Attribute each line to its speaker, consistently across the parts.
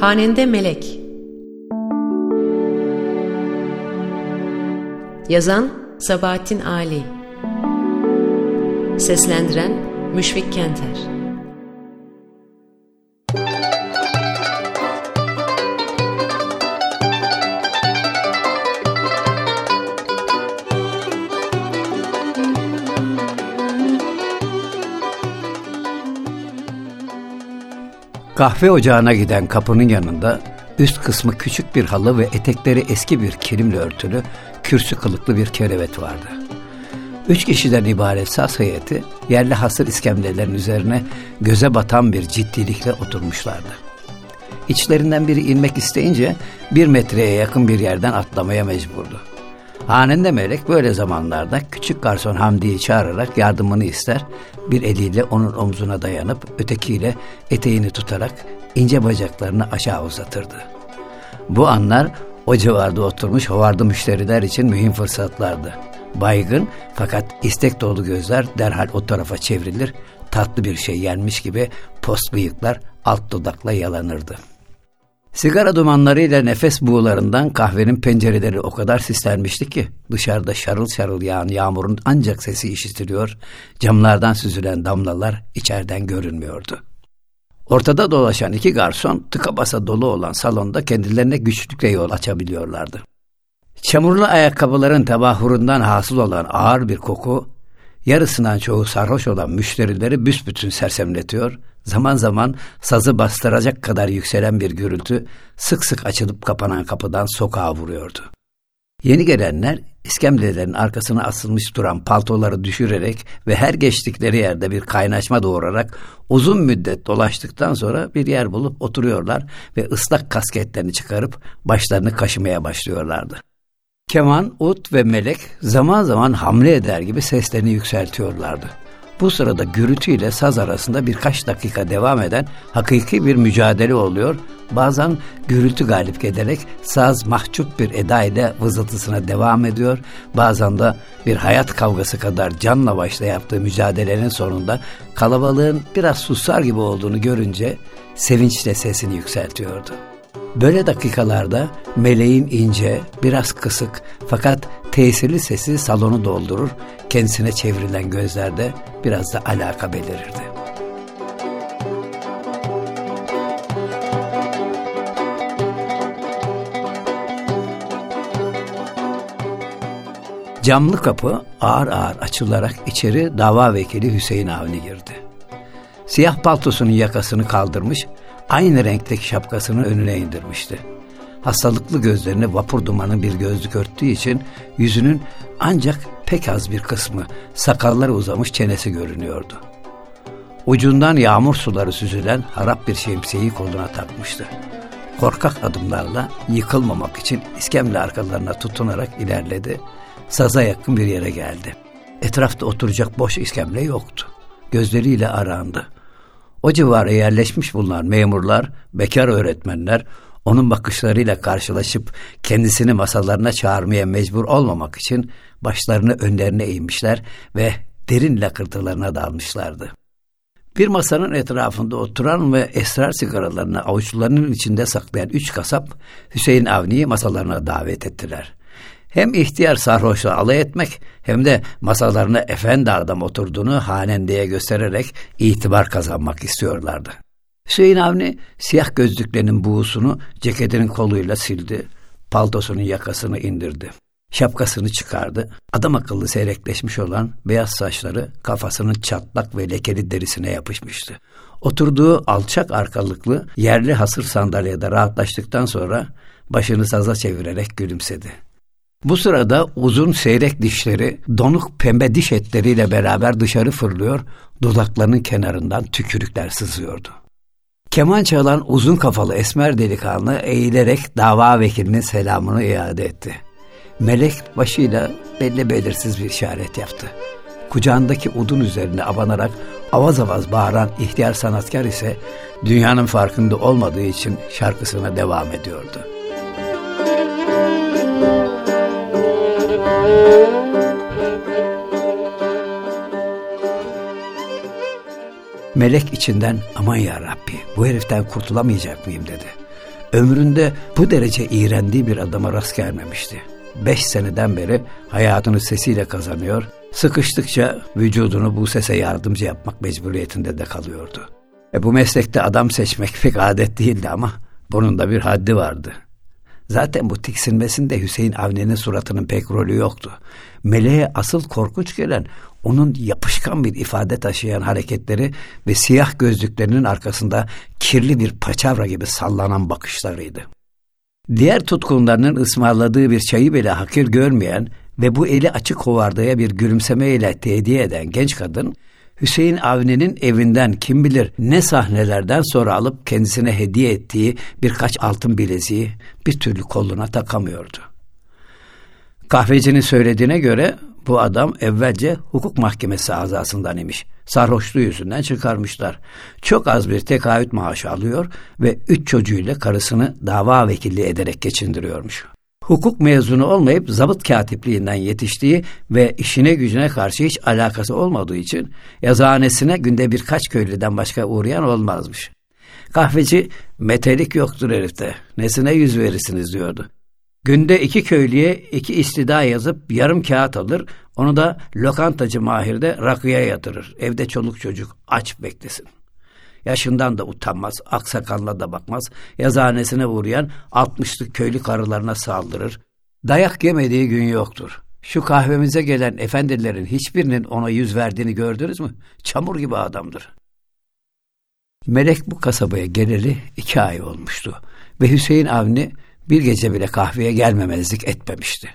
Speaker 1: Hanende Melek. Yazan Sabahattin Ali. Seslendiren Müşfik Kenter.
Speaker 2: Kahve ocağına giden kapının yanında üst kısmı küçük bir halı ve etekleri eski bir kilimle örtülü kürsü kılıklı bir kerevet vardı. 3 kişiden ibaret saz heyeti yerli hasır iskemlelerin üzerine göze batan bir ciddilikle oturmuşlardı. İçlerinden biri inmek isteyince 1 metreye yakın bir yerden atlamaya mecburdu. Hanende Melek böyle zamanlarda küçük garson Hamdi'yi çağırarak yardımını ister, bir eliyle onun omzuna dayanıp ötekiyle eteğini tutarak ince bacaklarını aşağı uzatırdı. Bu anlar o civarda oturmuş hovardı müşteriler için mühim fırsatlardı. Baygın fakat istek dolu gözler derhal o tarafa çevrilir, tatlı bir şey yenmiş gibi post bıyıklar alt dudakla yalanırdı. Sigara dumanlarıyla nefes buğularından kahvenin pencereleri o kadar sislenmişti ki dışarıda şarıl şarıl yağan yağmurun ancak sesi işitiliyor, camlardan süzülen damlalar içeriden görünmüyordu. Ortada dolaşan 2 garson tıka basa dolu olan salonda kendilerine güçlükle yol açabiliyorlardı. Çamurlu ayakkabıların tebahurundan hasıl olan ağır bir koku, yarısından çoğu sarhoş olan müşterileri büsbütün sersemletiyor, zaman zaman sazı bastıracak kadar yükselen bir gürültü sık sık açılıp kapanan kapıdan sokağa vuruyordu. Yeni gelenler iskemlelerin arkasına asılmış duran paltoları düşürerek ve her geçtikleri yerde bir kaynaşma doğurarak uzun müddet dolaştıktan sonra bir yer bulup oturuyorlar ve ıslak kasketlerini çıkarıp başlarını kaşımaya başlıyorlardı. Keman, ut ve melek zaman zaman hamle eder gibi seslerini yükseltiyorlardı. Bu sırada gürültüyle saz arasında birkaç dakika devam eden hakiki bir mücadele oluyor. Bazen gürültü galip gelerek saz mahcup bir eda ile vızıltısına devam ediyor. Bazen de bir hayat kavgası kadar canla başla yaptığı mücadelenin sonunda kalabalığın biraz susar gibi olduğunu görünce sevinçle sesini yükseltiyordu. Böyle dakikalarda meleğin ince, biraz kısık fakat tesirli sesi salonu doldurur, kendisine çevrilen gözlerde biraz da alaka belirirdi. Camlı kapı ağır ağır açılarak içeri dava vekili Hüseyin Avni girdi. Siyah paltosunun yakasını kaldırmış, aynı renkteki şapkasını önüne indirmişti. Hastalıklı gözlerini vapur dumanı bir gözlük örttüğü için yüzünün ancak pek az bir kısmı, sakalları uzamış çenesi görünüyordu. Ucundan yağmur suları süzülen harap bir şemsiyeyi koluna takmıştı. Korkak adımlarla yıkılmamak için iskemle arkalarına tutunarak ilerledi. Saza yakın bir yere geldi. Etrafta oturacak boş iskemle yoktu. Gözleriyle arandı. O civara yerleşmiş bulunan memurlar, bekar öğretmenler onun bakışlarıyla karşılaşıp kendisini masalarına çağırmaya mecbur olmamak için başlarını önlerine eğmişler ve derin lakırtılarına dalmışlardı. Bir masanın etrafında oturan ve esrar sigaralarını avuçlarının içinde saklayan 3 kasap Hüseyin Avni'yi masalarına davet ettiler. Hem ihtiyar sarhoşla alay etmek hem de masalarına efendi adam oturduğunu hanendeye göstererek itibar kazanmak istiyorlardı. Hüseyin Avni siyah gözlüklerinin buğusunu ceketinin koluyla sildi, paltosunun yakasını indirdi. Şapkasını çıkardı, adam akıllı seyrekleşmiş olan beyaz saçları kafasının çatlak ve lekeli derisine yapışmıştı. Oturduğu alçak arkalıklı yerli hasır sandalyede rahatlaştıktan sonra başını saza çevirerek gülümsedi. Bu sırada uzun seyrek dişleri donuk pembe diş etleriyle beraber dışarı fırlıyor, dudaklarının kenarından tükürükler sızıyordu. Keman çalan uzun kafalı esmer delikanlı eğilerek dava vekilinin selamını iade etti. Melek başıyla belli belirsiz bir işaret yaptı. Kucağındaki udun üzerine abanarak avaz avaz bağıran ihtiyar sanatkar ise dünyanın farkında olmadığı için şarkısına devam ediyordu. Melek içinden aman ya Rabbi bu heriften kurtulamayacak mıyım dedi. ömründe bu derece iğrendiği bir adama rast gelmemişti. 5 seneden beri hayatını sesiyle kazanıyor, sıkıştıkça vücudunu bu sese yardımcı yapmak mecburiyetinde de kalıyordu. Bu meslekte adam seçmek pek adet değildi ama bunun da bir haddi vardı. Zaten bu tiksinmesinde Hüseyin Avni'nin suratının pek rolü yoktu. Meleğe asıl korkunç gelen onun yapışkan bir ifade taşıyan hareketleri ve siyah gözlüklerinin arkasında kirli bir paçavra gibi sallanan bakışlarıydı. Diğer tutkunlarının ısmarladığı bir çayı bile hakir görmeyen ve bu eli açık hovardaya bir gülümsemeyle tediye eden genç kadın, Hüseyin Avni'nin evinden kim bilir ne sahnelerden sonra alıp kendisine hediye ettiği birkaç altın bileziği bir türlü koluna takamıyordu. Kahvecinin söylediğine göre bu adam evvelce hukuk mahkemesi azasından imiş. Sarhoşluğu yüzünden çıkarmışlar. Çok az bir tekaüt maaşı alıyor ve 3 çocuğuyla karısını dava vekilliği ederek geçindiriyormuş. Hukuk mezunu olmayıp zabıt katipliğinden yetiştiği ve işine gücüne karşı hiç alakası olmadığı için yazıhanesine günde birkaç köylüden başka uğrayan olmazmış. Kahveci, metelik yoktur herifte, nesine yüz verirsiniz diyordu. Günde 2 köylüye 2 istida yazıp yarım kağıt alır, onu da lokantacı Mahir'de rakıya yatırır. Evde çoluk çocuk aç beklesin. Yaşından da utanmaz, aksakalına da bakmaz, yazıhanesine uğrayan 60'lık köylü karılarına saldırır. Dayak yemediği gün yoktur. Şu kahvemize gelen efendilerin hiçbirinin ona yüz verdiğini gördünüz mü? Çamur gibi adamdır. Melek bu kasabaya geleli 2 ay olmuştu ve Hüseyin Avni bir gece bile kahveye gelmemezlik etmemişti.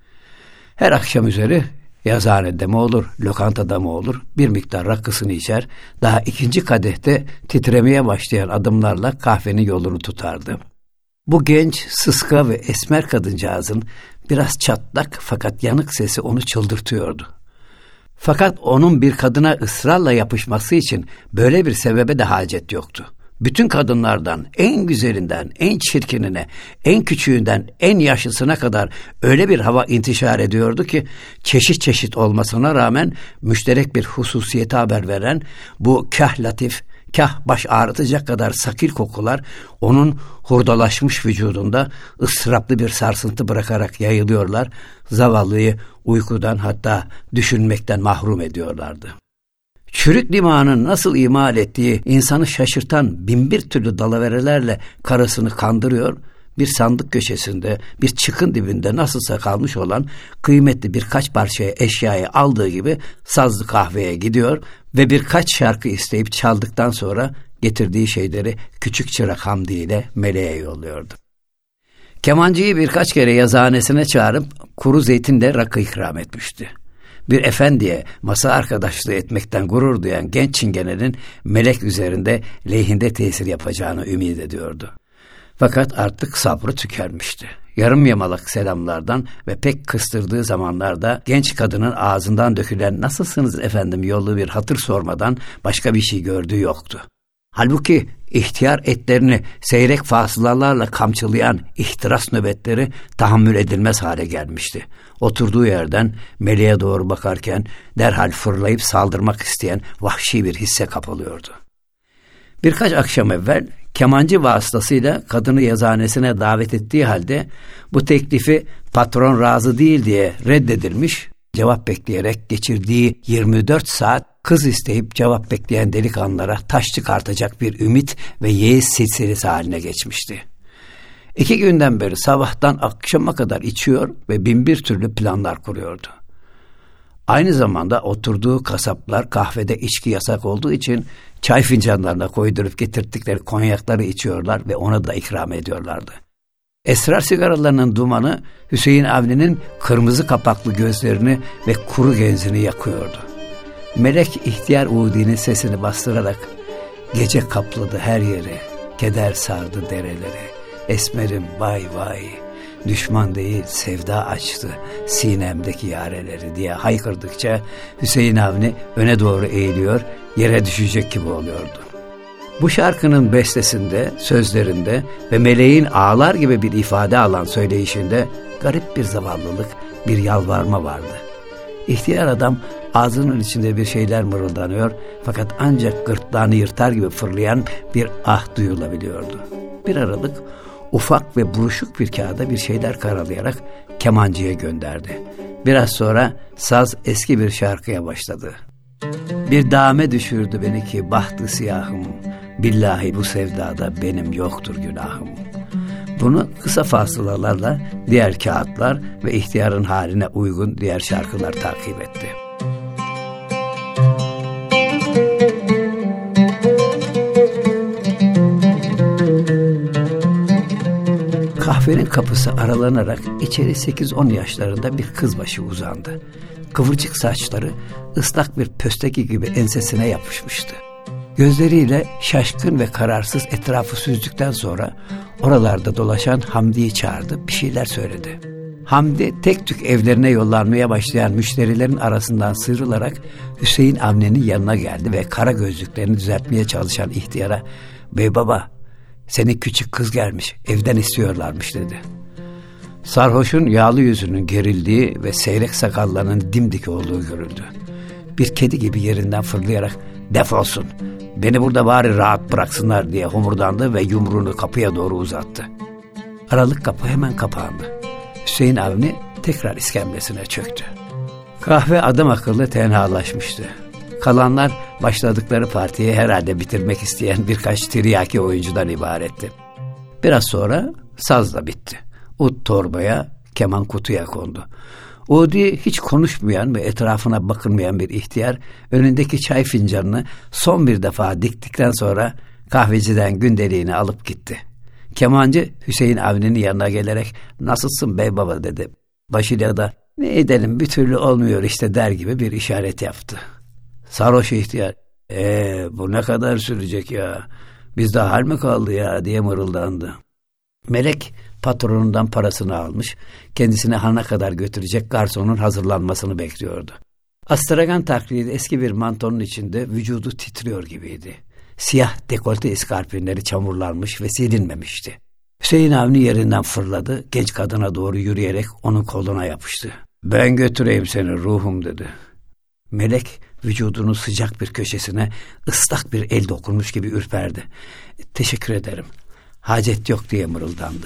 Speaker 2: Her akşam üzeri yazıhanede mi olur, lokantada mı olur bir miktar rakısını içer, daha 2. kadehte titremeye başlayan adımlarla kahvenin yolunu tutardı. Bu genç, sıska ve esmer kadıncağızın biraz çatlak fakat yanık sesi onu çıldırtıyordu. Fakat onun bir kadına ısrarla yapışması için böyle bir sebebe de hacet yoktu. Bütün kadınlardan, en güzelinden, en çirkinine, en küçüğünden, en yaşlısına kadar öyle bir hava intişar ediyordu ki, çeşit çeşit olmasına rağmen müşterek bir hususiyete haber veren bu kah latif, kah baş ağrıtacak kadar sakil kokular onun hurdalaşmış vücudunda ıstıraplı bir sarsıntı bırakarak yayılıyorlar, zavallıyı uykudan hatta düşünmekten mahrum ediyorlardı. Çürük dimağının nasıl imal ettiği insanı şaşırtan binbir türlü dalaverelerle karısını kandırıyor, bir sandık köşesinde, bir çıkın dibinde nasılsa kalmış olan kıymetli birkaç parça eşyayı aldığı gibi sazlı kahveye gidiyor ve birkaç şarkı isteyip çaldıktan sonra getirdiği şeyleri küçük çırak Hamdi ile Meleğe yolluyordu. Kemancıyı birkaç kere yazıhanesine çağırıp kuru zeytinle rakı ikram etmişti. Bir efendiye masa arkadaşlığı etmekten gurur duyan genç çingenenin Melek üzerinde lehinde tesir yapacağını ümit ediyordu. Fakat artık sabrı tükenmişti. Yarım yamalak selamlardan ve pek kıstırdığı zamanlarda genç kadının ağzından dökülen "Nasılsınız efendim?" yollu bir hatır sormadan başka bir şey gördüğü yoktu. Halbuki ihtiyar etlerini seyrek fasılalarla kamçılayan ihtiras nöbetleri tahammül edilmez hale gelmişti. Oturduğu yerden Meleğe doğru bakarken derhal fırlayıp saldırmak isteyen vahşi bir hisse kapılıyordu. Birkaç akşam evvel kemancı vasıtasıyla kadını yazıhanesine davet ettiği halde bu teklifi patron razı değil diye reddedilmiş, cevap bekleyerek geçirdiği 24 saat kız isteyip cevap bekleyen delikanlılara taş çıkartacak bir ümit ve yeğiz silsilesi haline geçmişti. 2 günden beri sabahtan akşama kadar içiyor ve binbir türlü planlar kuruyordu. Aynı zamanda oturduğu kasaplar kahvede içki yasak olduğu için çay fincanlarına koydurup getirttikleri konyakları içiyorlar ve ona da ikram ediyorlardı. Esrar sigaralarının dumanı Hüseyin Avni'nin kırmızı kapaklı gözlerini ve kuru genzini yakıyordu. Melek ihtiyar Udi'nin sesini bastırarak "Gece kapladı her yeri, keder sardı dereleri, esmerim vay vay, düşman değil sevda açtı sinemdeki yareleri" diye haykırdıkça Hüseyin Avni öne doğru eğiliyor, yere düşecek gibi oluyordu. Bu şarkının bestesinde, sözlerinde ve meleğin ağlar gibi bir ifade alan söyleyişinde garip bir zavallılık, bir yalvarma vardı. İhtiyar adam ağzının içinde bir şeyler mırıldanıyor fakat ancak gırtlağını yırtar gibi fırlayan bir ah duyulabiliyordu. Bir aralık ufak ve buruşuk bir kağıda bir şeyler karalayarak kemancıya gönderdi. Biraz sonra saz eski bir şarkıya başladı. Bir dame düşürdü beni ki bahtı siyahım, billahi bu sevdada benim yoktur günahım. Bunu kısa fasılalarla diğer kağıtlar ve ihtiyarın haline uygun diğer şarkılar takip etti. Kahvenin kapısı aralanarak içeri 8-10 yaşlarında bir kız başı uzandı. Kıvırcık saçları ıslak bir pösteki gibi ensesine yapışmıştı. Gözleriyle şaşkın ve kararsız etrafı süzdükten sonra oralarda dolaşan Hamdi'yi çağırdı, bir şeyler söyledi. Hamdi tek tük evlerine yollanmaya başlayan müşterilerin arasından sıyrılarak Hüseyin Avni'nin yanına geldi ve kara gözlüklerini düzeltmeye çalışan ihtiyara "Bey baba, senin küçük kız gelmiş, evden istiyorlarmış" dedi. Sarhoşun yağlı yüzünün gerildiği ve seyrek sakallarının dimdik olduğu görüldü. Bir kedi gibi yerinden fırlayarak "Defolsun, beni burada bari rahat bıraksınlar" diye homurdandı ve yumruğunu kapıya doğru uzattı. Aralık kapı hemen kapandı. Hüseyin Avni tekrar iskemlesine çöktü. Kahve adam akıllı tenhalaşmıştı. Kalanlar başladıkları partiyi herhalde bitirmek isteyen birkaç tiryaki oyuncudan ibaretti. Biraz sonra saz da bitti. Ud torbaya, keman kutuya kondu. Udi hiç konuşmayan ve etrafına bakınmayan bir ihtiyar önündeki çay fincanını son bir defa diktikten sonra kahveciden gündeliğini alıp gitti. Kemancı Hüseyin Avni'nin yanına gelerek "Nasılsın bey baba?" dedi. Başıyla da "Ne edelim, bir türlü olmuyor işte" der gibi bir işaret yaptı. Sarhoş ihtiyar "Bu ne kadar sürecek ya? Bizde hal mi kaldı ya?" diye mırıldandı. Melek patronundan parasını almış, kendisini hana kadar götürecek garsonun hazırlanmasını bekliyordu. Astragan taklidi eski bir mantonun içinde vücudu titriyor gibiydi. Siyah dekolte iskarpinleri çamurlanmış ve silinmemişti. Hüseyin Avni yerinden fırladı, genç kadına doğru yürüyerek onun koluna yapıştı. "Ben götüreyim seni ruhum" dedi. Melek vücudunun sıcak bir köşesine ıslak bir el dokunmuş gibi ürperdi. "Teşekkür ederim, hacet yok" diye mırıldandı.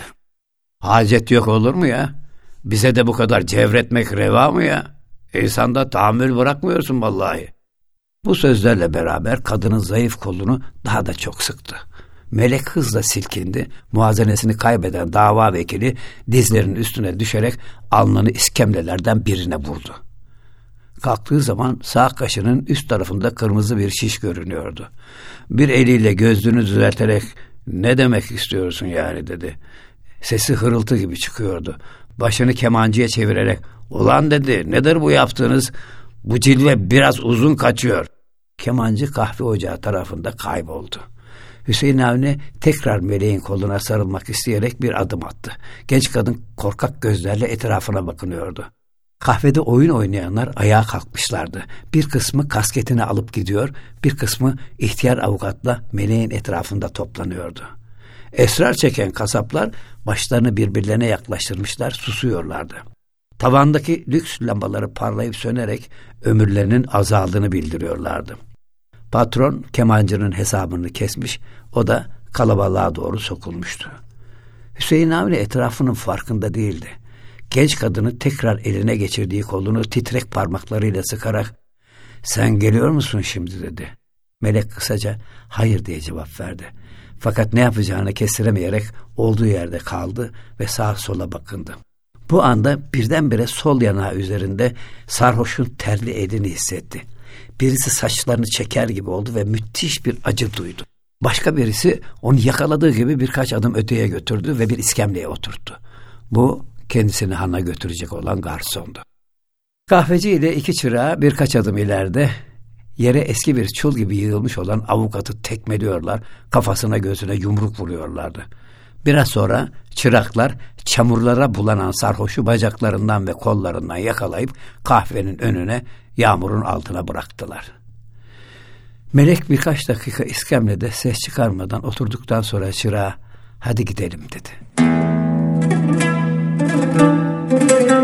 Speaker 2: "Hacet yok olur mu ya? Bize de bu kadar cevretmek reva mı ya? İnsanda tahammül bırakmıyorsun vallahi." Bu sözlerle beraber kadının zayıf kolunu daha da çok sıktı. Melek hızla silkindi. Muazenesini kaybeden dava vekili dizlerinin üstüne düşerek alnını iskemlelerden birine vurdu. Kalktığı zaman sağ kaşının üst tarafında kırmızı bir şiş görünüyordu. Bir eliyle gözlüğünü düzelterek "Ne demek istiyorsun yani?" dedi. Sesi hırıltı gibi çıkıyordu. Başını kemancıya çevirerek "Ulan" dedi, "nedir bu yaptığınız? Bu cilve biraz uzun kaçıyor." Kemancı kahve ocağı tarafında kayboldu. Hüseyin Avni tekrar meleğin koluna sarılmak isteyerek bir adım attı. Genç kadın korkak gözlerle etrafına bakınıyordu. Kahvede oyun oynayanlar ayağa kalkmışlardı. Bir kısmı kasketini alıp gidiyor, bir kısmı ihtiyar avukatla meleğin etrafında toplanıyordu. Esrar çeken kasaplar başlarını birbirlerine yaklaştırmışlar, susuyorlardı. Tavandaki lüks lambaları parlayıp sönerek ömürlerinin azaldığını bildiriyorlardı. Patron kemancının hesabını kesmiş, o da kalabalığa doğru sokulmuştu. Hüseyin Avni etrafının farkında değildi. Genç kadını tekrar eline geçirdiği kolunu titrek parmaklarıyla sıkarak "Sen geliyor musun şimdi?" dedi. Melek kısaca "Hayır" diye cevap verdi. Fakat ne yapacağını kestiremeyerek olduğu yerde kaldı ve sağa sola bakındı. Bu anda birdenbire sol yanağı üzerinde sarhoşun terli elini hissetti. Birisi saçlarını çeker gibi oldu ve müthiş bir acı duydu. Başka birisi onu yakaladığı gibi birkaç adım öteye götürdü ve bir iskemleye oturttu. Bu kendisini hana götürecek olan garsondu. Kahveci ile iki çırağı birkaç adım ileride yere eski bir çul gibi yığılmış olan avukatı tekmeliyorlar, kafasına gözüne yumruk vuruyorlardı. Biraz sonra çıraklar çamurlara bulanan sarhoşu bacaklarından ve kollarından yakalayıp kahvenin önüne, yağmurun altına bıraktılar. Melek birkaç dakika iskemlede ses çıkarmadan oturduktan sonra çırağa "Hadi gidelim" dedi.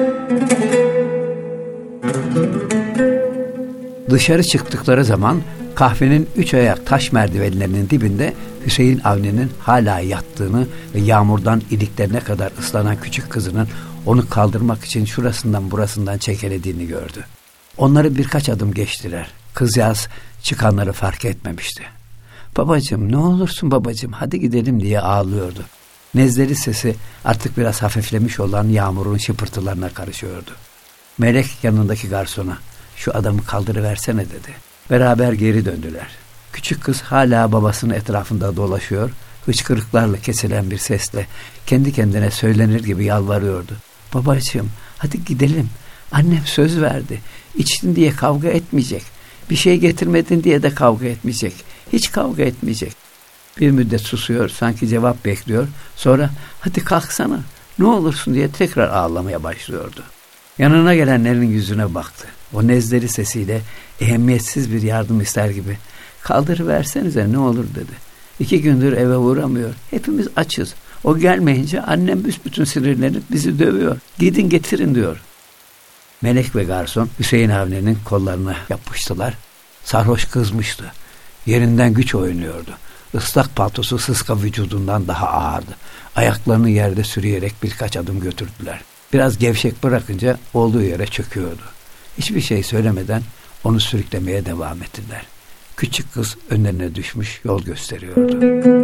Speaker 2: Dışarı çıktıkları zaman Kahvenin 3 ayak taş merdivenlerinin dibinde Hüseyin Avni'nin hala yattığını ve yağmurdan iliklerine kadar ıslanan küçük kızının onu kaldırmak için şurasından burasından çekelediğini gördü. Onları birkaç adım geçtiler. Kızcağız çıkanları fark etmemişti. "Babacığım, ne olursun babacığım, hadi gidelim" diye ağlıyordu. Nezleri sesi artık biraz hafiflemiş olan yağmurun şıpırtılarına karışıyordu. Melek yanındaki garsona "Şu adamı kaldırıversene" dedi. Beraber geri döndüler. Küçük kız hala babasının etrafında dolaşıyor, hıçkırıklarla kesilen bir sesle kendi kendine söylenir gibi yalvarıyordu. "Babacığım, hadi gidelim. Annem söz verdi. İçtin diye kavga etmeyecek. Bir şey getirmedin diye de kavga etmeyecek. Hiç kavga etmeyecek." Bir müddet susuyor, sanki cevap bekliyor. Sonra "Hadi kalksana, ne olursun" diye tekrar ağlamaya başlıyordu. Yanına gelenlerin yüzüne baktı. O nezleri sesiyle ehemmiyetsiz bir yardım ister gibi "Kaldırıversenize ne olur" dedi. "2 gündür eve uğramıyor. Hepimiz açız. O gelmeyince annem büsbütün sinirlenip bizi dövüyor. Gidin getirin" diyor. Melek ve garson Hüseyin Avni'nin kollarına yapıştılar. Sarhoş kızmıştı. Yerinden güç oynuyordu. Islak paltosu sıska vücudundan daha ağırdı. Ayaklarını yerde sürüyerek birkaç adım götürdüler. Biraz gevşek bırakınca olduğu yere çöküyordu. Hiçbir şey söylemeden onu sürüklemeye devam ettiler. Küçük kız önlerine düşmüş yol gösteriyordu.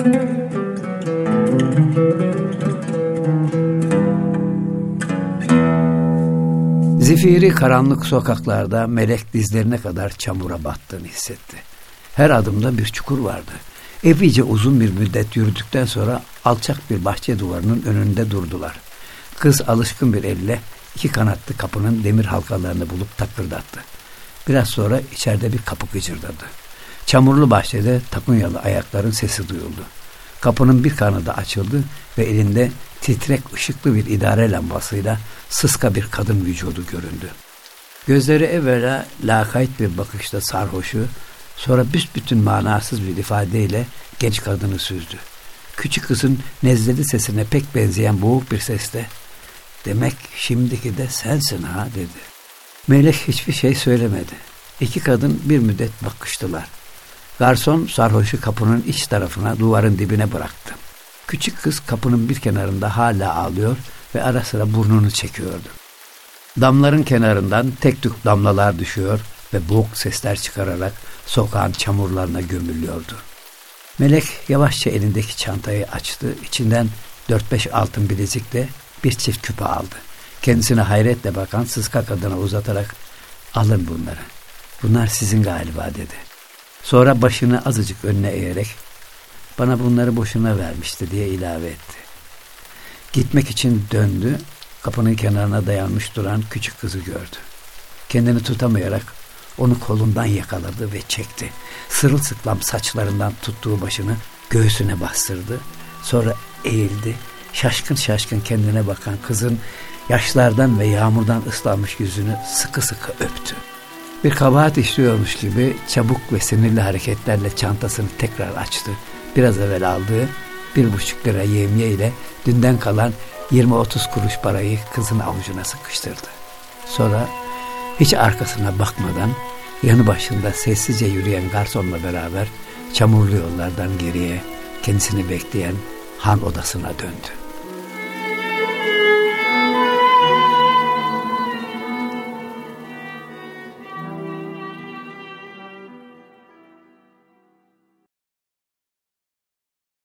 Speaker 2: Zifiri karanlık sokaklarda Melek dizlerine kadar çamura battığını hissetti. Her adımda bir çukur vardı. Epeyce uzun bir müddet yürüdükten sonra alçak bir bahçe duvarının önünde durdular. Kız alışkın bir elle 2 kanatlı kapının demir halkalarını bulup takırdattı. Biraz sonra içeride bir kapı gıcırdadı. Çamurlu bahçede takunyalı ayakların sesi duyuldu. Kapının bir kanadı açıldı ve elinde titrek ışıklı bir idare lambasıyla sıska bir kadın vücudu göründü. Gözleri evvela lakayt bir bakışta sarhoşu, sonra büsbütün manasız bir ifadeyle genç kadını süzdü. Küçük kızın nezleli sesine pek benzeyen boğuk bir sesle "Demek şimdiki de sensin ha" dedi. Melek hiçbir şey söylemedi. 2 kadın bir müddet bakıştılar. Garson sarhoşu kapının iç tarafına, duvarın dibine bıraktı. Küçük kız kapının bir kenarında hala ağlıyor ve ara sıra burnunu çekiyordu. Damların kenarından tek tük damlalar düşüyor ve boğuk sesler çıkararak sokağın çamurlarına gömülüyordu. Melek yavaşça elindeki çantayı açtı. İçinden 4-5 altın bilezikle bir çift küpe aldı. Kendisine hayretle bakan sıska kadına uzatarak "Alın bunları. Bunlar sizin galiba" dedi. Sonra başını azıcık önüne eğerek "Bana bunları boşuna vermişti" diye ilave etti. Gitmek için döndü. Kapının kenarına dayanmış duran küçük kızı gördü. Kendini tutamayarak onu kolundan yakaladı ve çekti. Sırılsıklam saçlarından tuttuğu başını göğsüne bastırdı. Sonra eğildi. Şaşkın şaşkın kendine bakan kızın yaşlardan ve yağmurdan ıslanmış yüzünü sıkı sıkı öptü. Bir kabahat işliyormuş gibi çabuk ve sinirli hareketlerle çantasını tekrar açtı. Biraz evvel aldığı 1,5 lira yevmiye ile dünden kalan 20-30 kuruş parayı kızın avucuna sıkıştırdı. Sonra hiç arkasına bakmadan yanı başında sessizce yürüyen garsonla beraber çamurlu yollardan geriye kendisini bekleyen han odasına döndü.